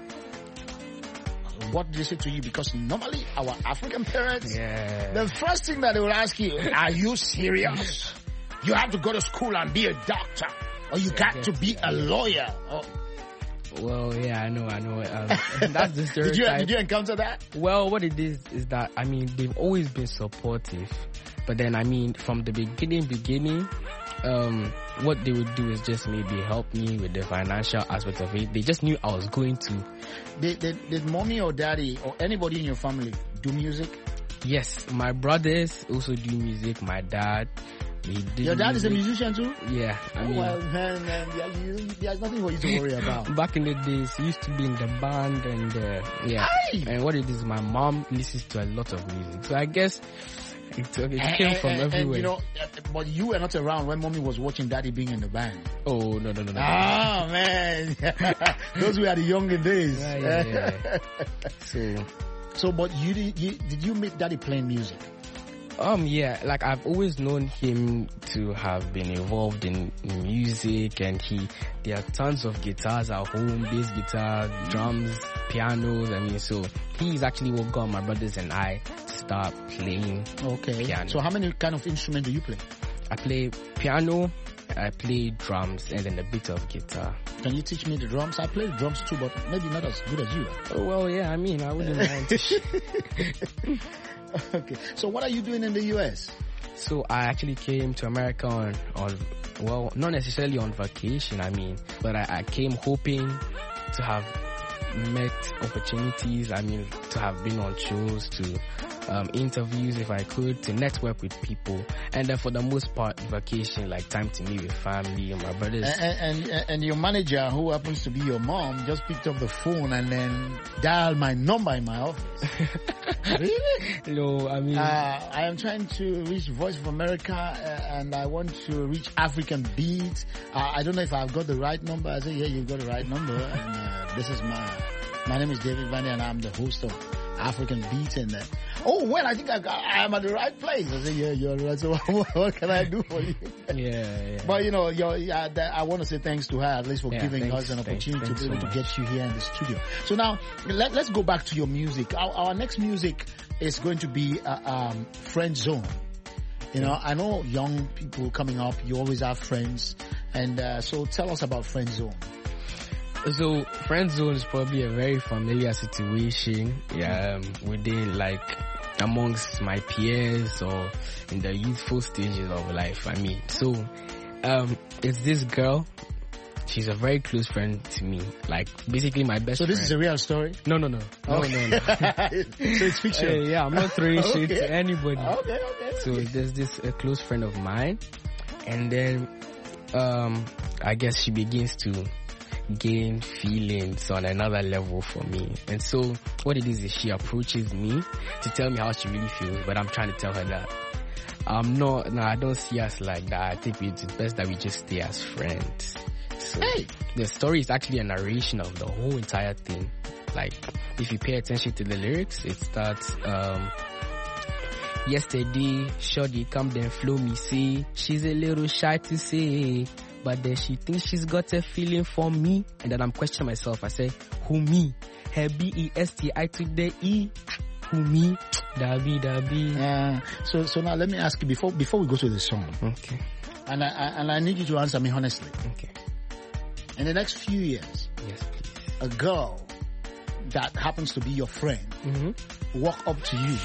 what do they say to you? Because normally our African parents, yeah. the first thing that they will ask you, are you serious? You have to go to school and be a doctor, or you yeah, got to be a lawyer. Or... Well, yeah, I know, I know. Um, that's the stereotype. did, you, did you encounter that? Well, what it is, is that, I mean, they've always been supportive. But then, I mean, from the beginning, beginning, um, what they would do is just maybe help me with the financial aspect of it. They just knew I was going to. Did, did, did mommy or daddy or anybody in your family do music? Yes, my brothers also do music. My dad, he did Your dad music. is a musician too? Yeah. I mean, well, man, man, there's nothing for you to worry about. Back in the days, he used to be in the band and, uh, yeah. Aye. And what it is, my mom listens to a lot of music. So I guess it, it came and, from and, everywhere. And, you know, but you were not around when mommy was watching daddy being in the band. Oh, no, no, no, no. Ah, man. Those were the younger days. Yeah, yeah, yeah. so, so, but you, you did you meet daddy playing music? Um, yeah, like I've always known him to have been involved in music, and he, there are tons of guitars at home, bass guitar, drums, pianos. I mean, so he's actually what got my brothers and I to start playing okay. piano. So how many kind of instrument do you play? I play piano, I play drums, and then a bit of guitar. Can you teach me the drums? I play the drums too, but maybe not as good as you. Oh, well, yeah, I mean, I wouldn't mind. Okay. So what are you doing in the U S? So I actually came to America on, on well, not necessarily on vacation, I mean, but I, I came hoping to have met opportunities, I mean, to have been on shows, to um, interviews if I could, to network with people, and then for the most part, vacation, like time to meet with family and my brothers. And, and, and your manager, who happens to be your mom, just picked up the phone and then dialed my number in my office. Really? No, I mean... Uh, I am trying to reach Voice of America uh, and I want to reach African Beat. Uh, I don't know if I've got the right number. I say, yeah, you've got the right number. And uh, this is my... My name is David Vanny and I'm the host of African Beat. And uh, oh, well, I think I, got, I am at the right place. I say, yeah, you're right. So what, what can I do for you? Yeah, yeah. But, you know, you're, yeah, that, I want to say thanks to her, at least for yeah, giving thanks, us an opportunity thanks, thanks to be able so to get you here in the studio. So now, let, let's go back to your music. Our, our next music is going to be uh, um, Friend Zone. You know, I know young people coming up, you always have friends. And uh, so tell us about Friend Zone. So, friend zone is probably a very familiar situation, yeah, um, within, like, amongst my peers or in the youthful stages of life, I mean. So, um, it's this girl, she's a very close friend to me, like, basically my best friend. So this friend. is a real story? No, no, no. No, okay. no, no. So it's fiction? Uh, yeah, I'm not throwing okay. shit to anybody. Okay, okay. So there's this a close friend of mine, and then, um, I guess she begins to gain feelings on another level for me. And so what it is is she approaches me to tell me how she really feels, but I'm trying to tell her that I'm not, no, I don't see us like that. I think it's best that we just stay as friends. So hey. The story is actually a narration of the whole entire thing. Like, if you pay attention to the lyrics, it starts, um, yesterday, shorty come then flow me say, she's a little shy to say, but then she thinks she's got a feeling for me. And then I'm questioning myself. I say, who me? Her B E S T I to the E. Who me? Dabi, dabi. Yeah. So, so now let me ask you before, before we go to the song. Okay. And I, I, and I need you to answer me honestly. Okay. In the next few years. Yes, please. A girl that happens to be your friend mm-hmm. walk up to you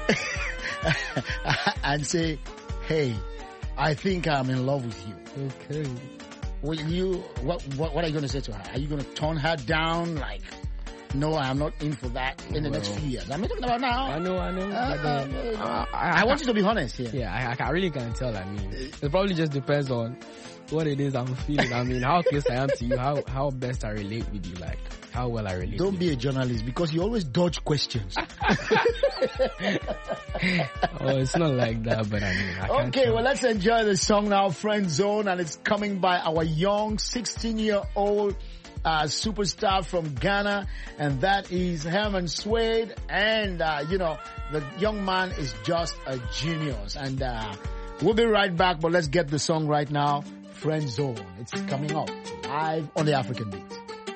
and say, hey, I think I'm in love with you. Okay. Will you, what, what, what are you going to say to her? Are you going to turn her down? Like, No, I'm not in for that in the Well, next few years. I'm not talking about now. I know, I know. Uh, but then, uh, uh, I want you to be honest here. Yeah, I, I really can't tell. I mean, it probably just depends on what it is I'm feeling. I mean, how close I am to you, how how best I relate with you, like how well I relate. Don't with be a journalist because you always dodge questions. you. Oh, it's not like that, but I mean, I can't Okay, tell. well, let's enjoy the song now, Friend Zone, and it's coming by our young sixteen-year-old uh, superstar from Ghana, and that is Herman Suede, and, uh, you know, the young man is just a genius, and uh, we'll be right back, but let's get the song right now, Friend Zone. It's coming up live on the African Beat.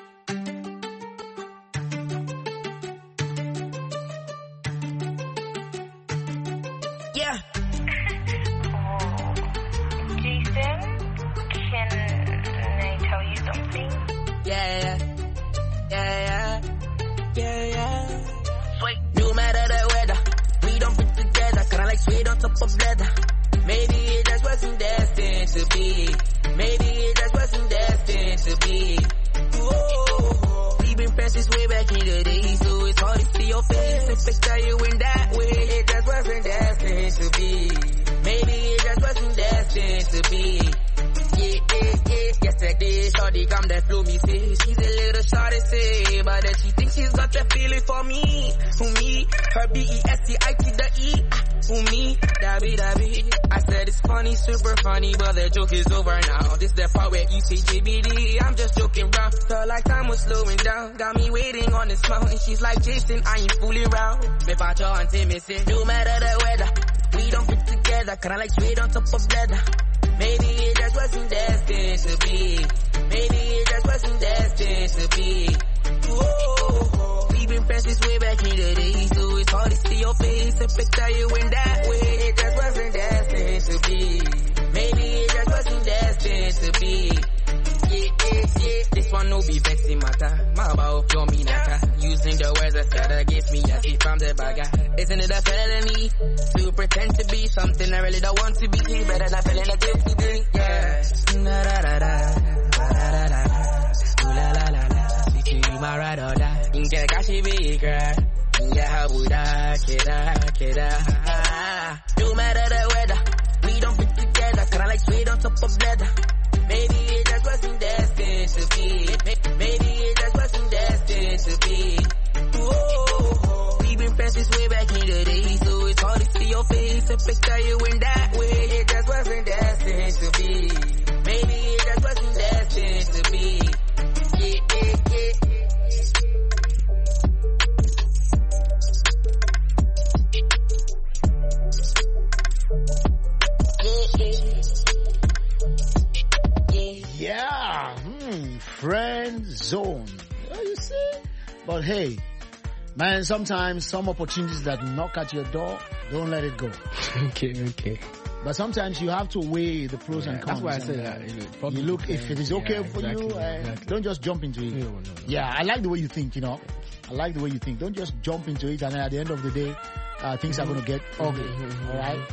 Yeah. Jason, can I tell you something? Yeah, yeah, yeah, yeah, yeah, yeah. Sweet. No matter the weather, we don't fit together. Kinda like sweet on top of leather. Maybe it just wasn't destined to be. Maybe it just wasn't destined to be. Whoa. We've been friends since way back in the day, so it's hard to see your face and picture you in that way. It just wasn't destined to be. Maybe it just wasn't destined to be. Yeah, yeah, yeah. Yesterday, shorty come that flew me, say she's a little shorty, say, but then she thinks she's got a feeling for me. Who me? Her B E S T I T the E. Who me? Dabby dabby. I said it's funny, super funny, but the joke is over now. This the part where you say J B D. I'm just joking round. Felt like time was slowing down. Got me waiting on this mountain. She's like Jason, I ain't fooling round. Me patch on me say, no matter the weather, we don't fit together. Kinda like sweet on top of leather. Maybe it just wasn't destined to be. Maybe it just wasn't destined to be. Whoa. We've been friends since way back in the day, so it's hard to see your face and picture you in that way. It just wasn't destined to be. Maybe it just wasn't destined to be. Yeah, yeah, yeah. This one no be vexing matter. My about your me naka. Using the words I said against me as if I'm the bad guy. Isn't it a felony to pretend to be something I really don't want to be? Better than feeling a guilty day. Yeah. Da da da da da da da. Ooh la la la la. See you my ride or die. Inge kashi be girl. Inge habuda keda keda. No matter the weather, we don't fit together. Kinda like sweet on top of leather. Maybe it just wasn't destined to be. Maybe it just wasn't destined to be. Whoa. We've been friends since way back in the day, so it's hard to see your face and picture you in that way. It just wasn't destined to be. Maybe it just wasn't destined to be. Yeah, yeah, yeah. Yeah, hmm, Friend Zone. Oh, you see? But hey, man, sometimes some opportunities that knock at your door, don't let it go. Okay, okay. But sometimes you have to weigh the pros Yeah, and cons. that's why I and, said uh, that, you know, it probably you look, if it is okay yeah, for exactly, you, uh, exactly. don't just jump into it. No, no, no. Yeah, I like the way you think, you know. I like the way you think. Don't just jump into it and then at the end of the day, uh, things are going to get ugly. All right?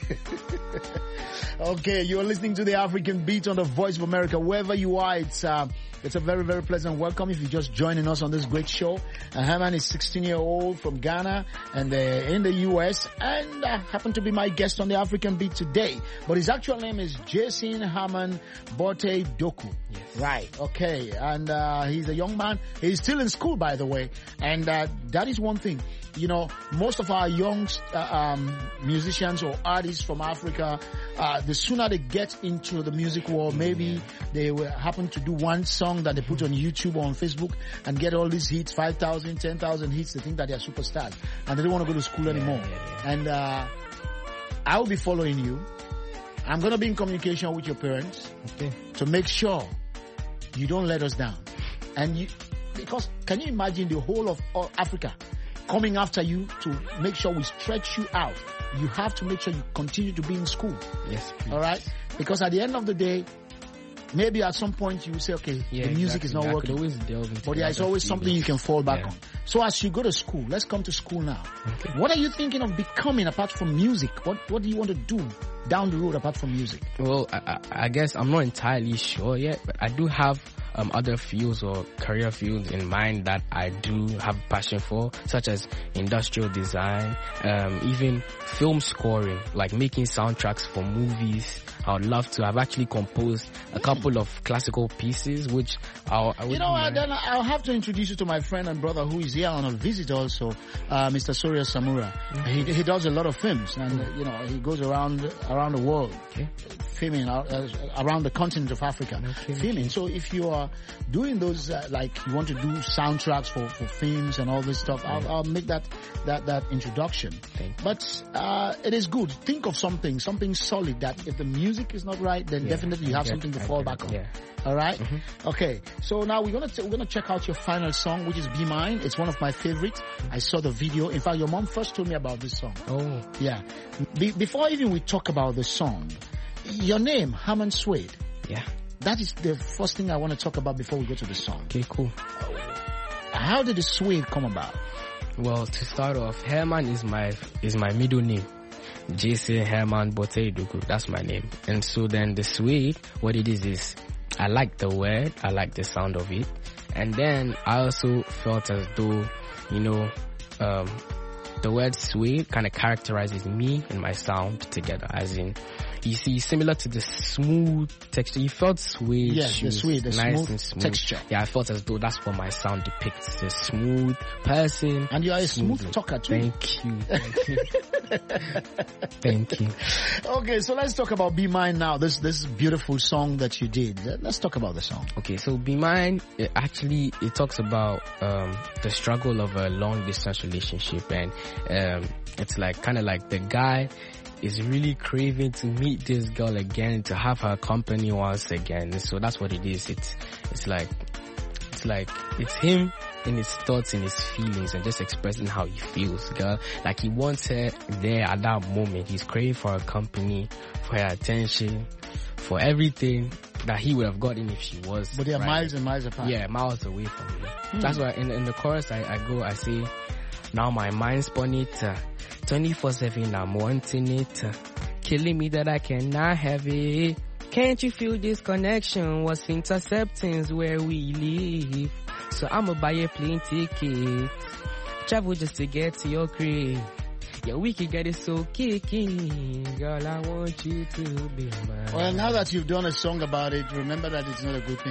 Okay, you're listening to the African Beat on the Voice of America. Wherever you are, it's uh, it's a very, very pleasant welcome if you're just joining us on this great show. Uh, Herman is sixteen-year-old from Ghana and uh, in the U S and uh, happened to be my guest on the African Beat today. But his actual name is Jason Herman Bote Doku. Yes. Right, okay. And uh, he's a young man. He's still in school, by the way. And uh, that is one thing. You know, most of our young uh, um, musicians or artists from Africa, uh, the sooner they get into the music world, maybe they will happen to do one song that they put on YouTube or on Facebook and get all these hits, five thousand, ten thousand hits. They think that they are superstars and they don't want to go to school anymore. And uh, I will be following you. I'm going to be in communication with your parents okay. to make sure you don't let us down. And you, because can you imagine the whole of uh, Africa coming after you to make sure we stretch you out? You have to make sure you continue to be in school. Yes, please. All right? Because at the end of the day, maybe at some point you say, okay, yeah, the music exactly. is not I working. Always delve into but there is always something you can fall back yeah. on. So as you go to school, let's come to school now. Okay. What are you thinking of becoming apart from music? What What do you want to do down the road apart from music? Well, I, I, I guess I'm not entirely sure yet, but I do have um, other fields or career fields in mind that I do have passion for, such as industrial design, um, even film scoring, like making soundtracks for movies. I would love to. I've actually composed a couple of classical pieces, which I'll, I would You know, I, then I'll have to introduce you to my friend and brother who is here on a visit also, uh, Mister Surya Samura. Mm-hmm. He he does a lot of films, and uh, you know, he goes around around the world, okay. filming uh, around the continent of Africa, okay, filming. Okay. So if you are doing those, uh, like you want to do soundtracks for, for films and all this stuff, yeah. I'll, I'll make that that that introduction. But uh, it is good. Think of something, something solid that if the music is not right, then yeah. definitely you have yeah. something to fall back on. Yeah. All right. Mm-hmm. Okay. So now we're gonna t- we're gonna check out your final song, which is "Be Mine." It's one of my favorites. I saw the video. In fact, your mom first told me about this song. Oh. Yeah. Be- before even we talk about the song, your name, Herman Suede. Yeah. That is the first thing I want to talk about before we go to the song. Okay. Cool. How did the Suede come about? Well, to start off, Herman is my is my middle name. Jason Herman Boteidugu, that's my name. And so then the Suede, what it is is, I like the word, I like the sound of it. And then I also felt as though, you know, um, the word Suede kind of characterizes me and my sound together, as in, you see, similar to the smooth texture. You felt suede. Yes, the suede, the nice smooth, and smooth texture. Yeah, I felt as though that's what my sound depicts. A smooth person. And you are a smooth, smooth talker too. Thank you. Thank you. Thank you. Okay, so let's talk about Be Mine now. This this beautiful song that you did. Let's talk about the song. Okay, so Be Mine, it actually, it talks about um, the struggle of a long distance relationship. And um, it's like, kind of like the guy is really craving to meet this girl again, to have her company once again. So that's what it is. It's, it's like, it's like, it's him in his thoughts and his feelings and just expressing how he feels, girl. Like he wants her there at that moment. He's craving for her company, for her attention, for everything that he would have gotten if she was. But they are right. miles and miles apart. Yeah, miles away from me. Hmm. That's why in, in the chorus I, I go, I say, now my mind's spun it, uh, twenty-four seven I'm wanting it, uh, killing me that I cannot have it. Can't you feel this connection? What's intercepting's where we live. So I'ma buy a plane ticket, travel just to get to your crib. Yeah, we can get it so kicking. Girl, I want you to be mine. Well, now that you've done a song about it, remember that it's not a good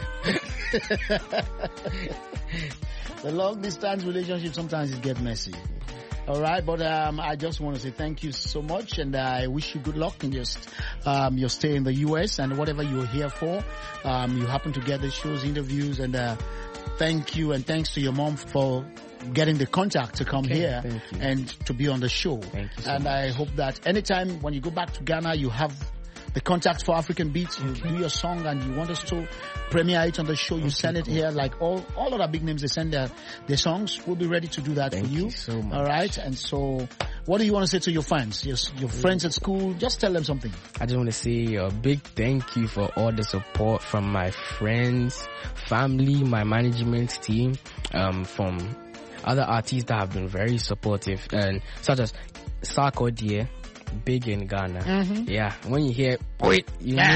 thing. The long distance relationship, sometimes it gets messy. All right, but um, I just want to say thank you so much, and I wish you good luck in just um, your stay in the U S and whatever you're here for. Um, you happen to get the shows, interviews, and uh, thank you, and thanks to your mom for getting the contact to come okay, here and to be on the show. Thank you so and much. I hope that anytime when you go back to Ghana, you have the contact for African Beats. You okay. do your song and you want us to premiere it on the show. You okay, send it cool. here, like all all other big names. They send their their songs. We'll be ready to do that Thank for you. you so much. All right. And so, what do you want to say to your friends, your your friends at school? Just tell them something. I just want to say a big thank you for all the support from my friends, family, my management team, um, from other artists that have been very supportive, and such as Sarkodie, big in Ghana. Mm-hmm. Yeah, when you hear wait, you know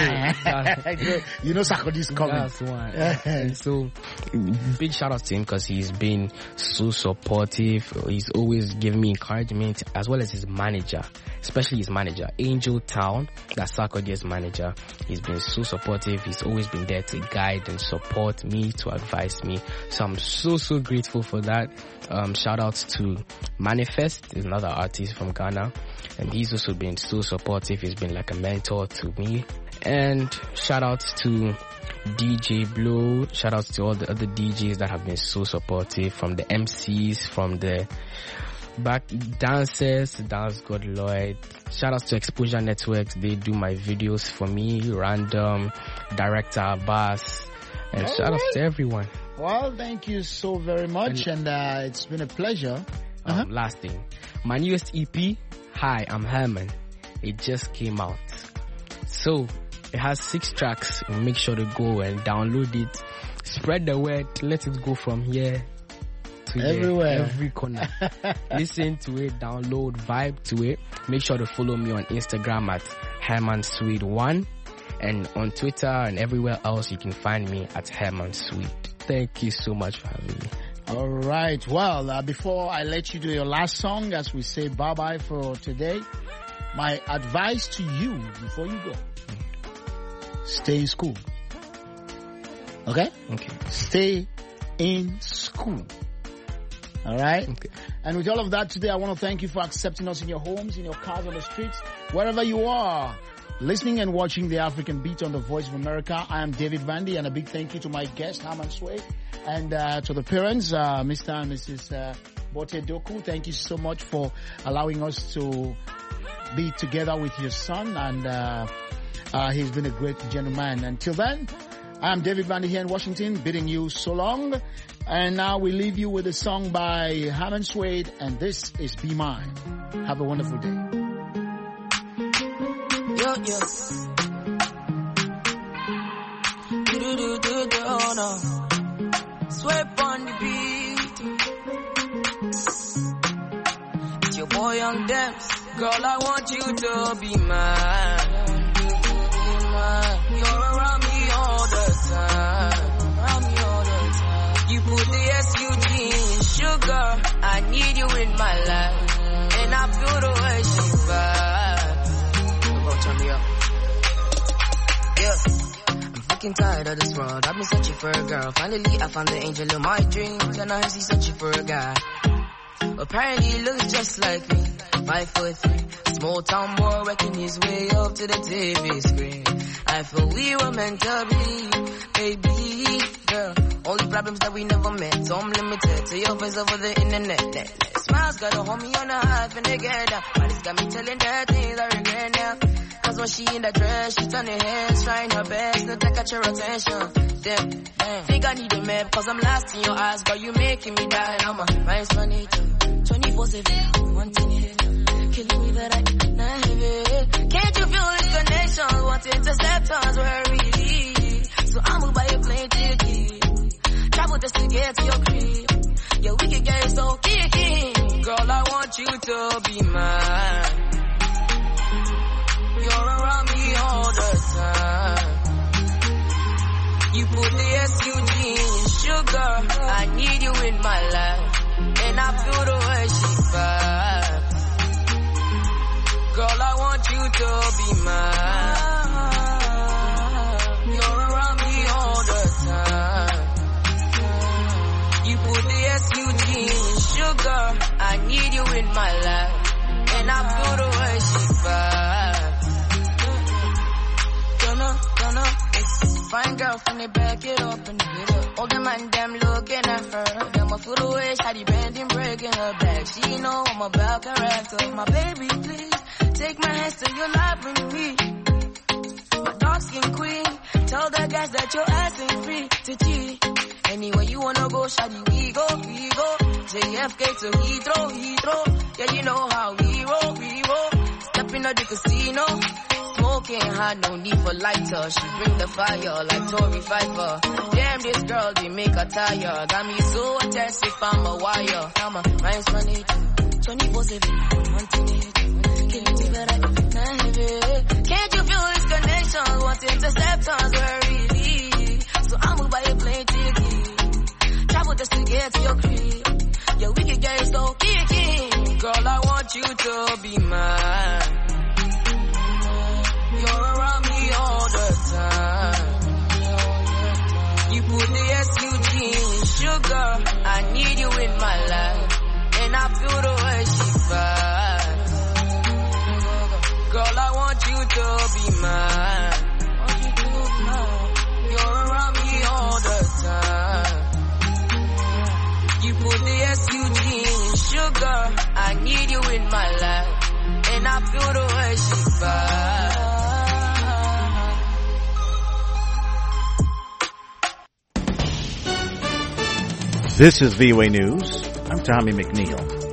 you know Sarkodie's coming. That's one. And so big shout out to him because he's been so supportive. He's always giving me encouragement, as well as his manager, especially his manager, Angel Town, that's Sarkodie's manager. He's been so supportive. He's always been there to guide and support me, to advise me. So I'm so so grateful for that. Um, shout out to Manifest, is another artist from Ghana, and he's also been so supportive. He's been like a mentor to me. And shout out to D J Blow. Shout out to all the other D Js that have been so supportive, from the M Cs, from the back dancers, Dance God Lloyd. Shout out to Exposure Networks. They do my videos for me. Random, Director Abbas, and all shout right. out to everyone. Well, thank you so very much, and, and uh, it's been a pleasure. Um, uh-huh. Last thing, my newest E P, Hi, I'm Herman. It just came out. So, it has six tracks. Make sure to go and download it. Spread the word. Let it go from here to everywhere. There, every corner. Listen to it, download, vibe to it. Make sure to follow me on Instagram at Herman Suede one. And on Twitter and everywhere else, you can find me at Herman Sweet. Thank you so much for having me. All right. Well, uh, before I let you do your last song, as we say bye-bye for today, my advice to you before you go, stay in school. Okay? Okay. Stay in school. All right? Okay. And with all of that today, I want to thank you for accepting us in your homes, in your cars, on the streets, wherever you are, listening and watching the African Beat on the Voice of America. I am David Vandy, and a big thank you to my guest, Herman Sway, and uh, to the parents, uh, Mister and Missus Uh, Bote Doku. Thank you so much for allowing us to be together with your son, and uh, uh, he's been a great gentleman. Until then, I'm David Vandy here in Washington, bidding you so long. And now we leave you with a song by Herman Swade, and this is Be Mine. Have a wonderful day. Yo, yo. Do do do do do, oh no. Sweep on the beat. It's your boy on dance. Girl, I want you to be mine. You're around me all the time. Around me all the time. You put the S U G in sugar. I need you in my life. And I feel the way she vibes. Go turn me up. Yeah. I'm fucking tired of this world. I've been searching for a girl. Finally, I found the angel of my dreams. And I he's searching for a guy. Apparently, he looks just like me. Five foot three. Small town boy working his way up to the T V screen. I feel we were meant to be, baby girl. Only problems that we never met, so I'm limited to your face over the internet. That smiles got a homie on the high and they get down. But it's got me telling her things I regret now. Cause when she in that dress, she turn her head, trying her best to take out your attention. Damn, damn. Think I need a map, cause I'm lost in your eyes, girl, you making me die. I'm a mind's funny, twenty-four seven, one thing here. Killing me that I not have it. Can't you feel this connection? Want to intercept us where we lead. So I'll move by a plane ticket. Travel just to get to your crib. Yeah, we can get it so kicking. Girl, I want you to be mine. You're around me all the time. You put the S U G in sugar. I need you in my life. And I feel the way she vibes. Girl, I want you to be mine. You're around me all the time. You put the S U G in sugar. I need you in my life. And I feel the way she vibes. Gonna, gonna, it's fine girl from the back it up and get up. All the man them looking at her. Them a feel the way shawty bending, breaking her back. She know I'm about character. My baby, please. Take my hands to your life with me. My dark skin queen. Tell the guys that your ass ain't free to cheat. Anywhere you wanna go, shawty, we go, we go. J F K to Heathrow, Heathrow. Yeah, you know how we roll, we roll. Stepping at the casino. Smoking hot, no need for lighter. She bring the fire like Tory Pfeiffer. Damn, this girl, they make her tire. Got me so attached if I'm a wire. I'm a mind's funny, twenty-four seven, one thing. Can't you feel this connection? Want to intercept us where we lead. So I'll move by a plane ticket. Travel just to get to your crib. Yeah, we can get it so kicking. Girl, I want you to be mine. You're around me all the time. You put the S U G in sugar. I need you in my life. And I feel the way she vibes. Girl, I want you to be mine. You're around me all the time. You put the S U G in sugar. I need you in my life. And I feel the way she vibes. This is V O A News. I'm Tommy McNeil.